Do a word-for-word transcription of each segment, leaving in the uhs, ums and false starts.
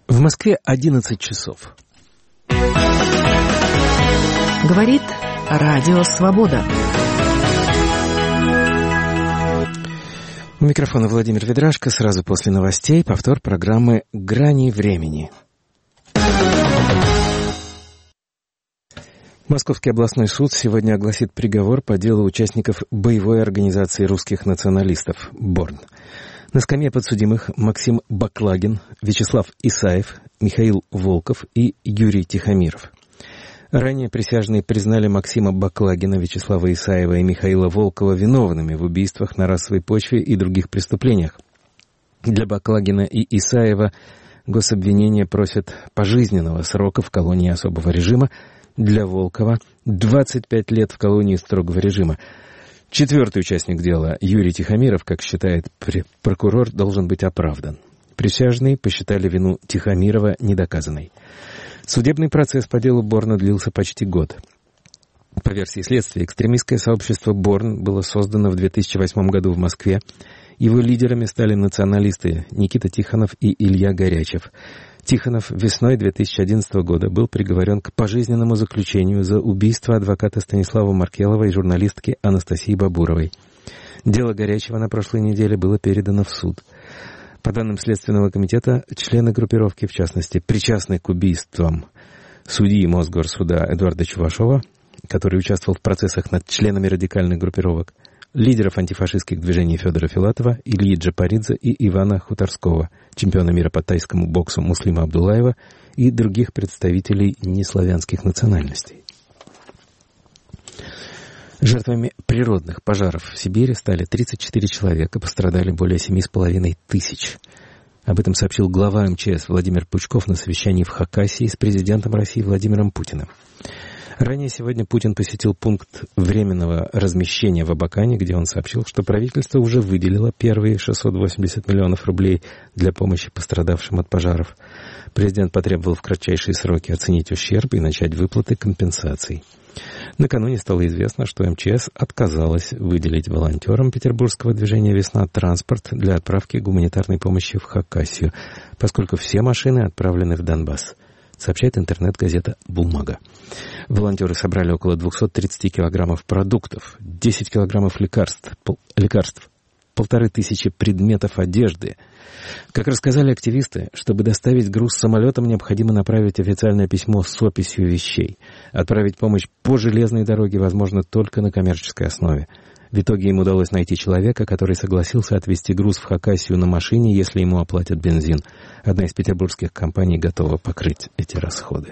В Москве одиннадцать часов. Говорит Радио Свобода. У микрофона Владимир Ведрашко. Сразу после новостей повтор программы «Грани времени». Московский областной суд сегодня огласит приговор по делу участников боевой организации русских националистов «Борн». На скамье подсудимых Максим Баклагин, Вячеслав Исаев, Михаил Волков и Юрий Тихомиров. Ранее присяжные признали Максима Баклагина, Вячеслава Исаева и Михаила Волкова виновными в убийствах на расовой почве и других преступлениях. Для Баклагина и Исаева гособвинение просит пожизненного срока в колонии особого режима, для Волкова двадцать пять лет в колонии строгого режима. Четвертый участник дела, Юрий Тихомиров, как считает прокурор, должен быть оправдан. Присяжные посчитали вину Тихомирова недоказанной. Судебный процесс по делу Борна длился почти год. По версии следствия, экстремистское сообщество Борн было создано в две тысячи восьмом году в Москве. Его лидерами стали националисты Никита Тихонов и Илья Горячев. Тихонов весной две тысячи одиннадцатого года был приговорен к пожизненному заключению за убийство адвоката Станислава Маркелова и журналистки Анастасии Бабуровой. Дело Горячева на прошлой неделе было передано в суд. По данным Следственного комитета, члены группировки, в частности, причастны к убийствам судьи Мосгорсуда Эдуарда Чувашова, который участвовал в процессах над членами радикальных группировок, лидеров антифашистских движений Федора Филатова, Ильи Джапаридзе и Ивана Хуторского, чемпиона мира по тайскому боксу Муслима Абдуллаева и других представителей неславянских национальностей. Жертвами природных пожаров в Сибири стали тридцать четыре человека, пострадали более семи с половиной тысяч. Об этом сообщил глава эм че эс Владимир Пучков на совещании в Хакасии с президентом России Владимиром Путиным. Ранее сегодня Путин посетил пункт временного размещения в Абакане, где он сообщил, что правительство уже выделило первые шестьсот восемьдесят миллионов рублей для помощи пострадавшим от пожаров. Президент потребовал в кратчайшие сроки оценить ущерб и начать выплаты компенсаций. Накануне стало известно, что эм че эс отказалась выделить волонтерам петербургского движения «Весна» транспорт для отправки гуманитарной помощи в Хакасию, поскольку все машины отправлены в Донбасс, сообщает интернет-газета «Бумага». Волонтеры собрали около двести тридцать килограммов продуктов, десять килограммов лекарств, пол, лекарств, полторы тысячи предметов одежды. Как рассказали активисты, чтобы доставить груз самолетом, необходимо направить официальное письмо с описью вещей. Отправить помощь по железной дороге возможно только на коммерческой основе. В итоге им удалось найти человека, который согласился отвезти груз в Хакасию на машине, если ему оплатят бензин. Одна из петербургских компаний готова покрыть эти расходы.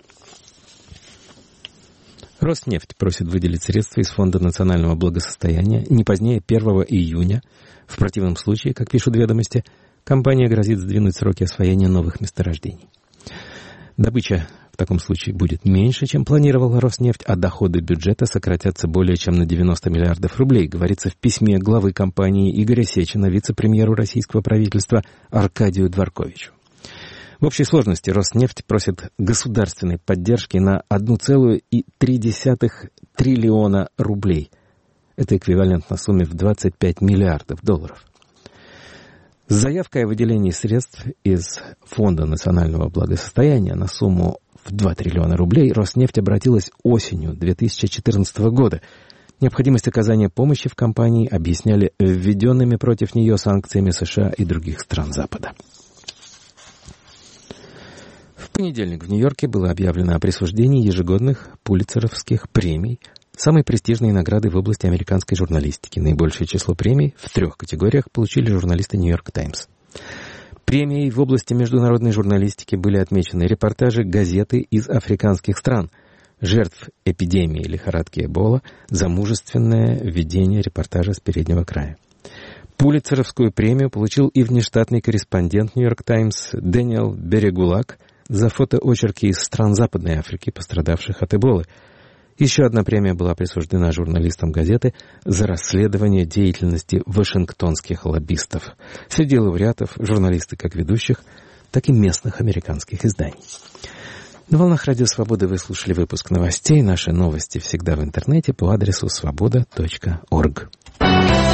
Роснефть просит выделить средства из Фонда национального благосостояния не позднее первого июня. В противном случае, как пишут ведомости, компания грозит сдвинуть сроки освоения новых месторождений. Добыча в таком случае будет меньше, чем планировала Роснефть, а доходы бюджета сократятся более чем на девяносто миллиардов рублей, говорится в письме главы компании Игоря Сечина вице-премьеру российского правительства Аркадию Дворковичу. В общей сложности Роснефть просит государственной поддержки на одна целая три десятых триллиона рублей. Это эквивалентно сумме в двадцать пять миллиардов долларов. С заявкой о выделении средств из Фонда национального благосостояния на сумму в два триллиона рублей Роснефть обратилась осенью две тысячи четырнадцатого года. Необходимость оказания помощи в компании объясняли введенными против нее санкциями США и других стран Запада. В понедельник в Нью-Йорке было объявлено о присуждении ежегодных пулитцеровских премий, самой престижной награды в области американской журналистики. Наибольшее число премий в трех категориях получили журналисты «Нью-Йорк Таймс». Премией в области международной журналистики были отмечены репортажи газеты из африканских стран, жертв эпидемии лихорадки Эбола, за мужественное ведение репортажа с переднего края. Пулитцеровскую премию получил и внештатный корреспондент «Нью-Йорк Таймс» Дэниел Берегулак за фотоочерки из стран Западной Африки, пострадавших от Эболы. Еще одна премия была присуждена журналистам газеты за расследование деятельности вашингтонских лоббистов. Среди лауреатов журналисты как ведущих, так и местных американских изданий. На волнах Радио Свобода вы слушали выпуск новостей. Наши новости всегда в интернете по адресу свобода точка орг.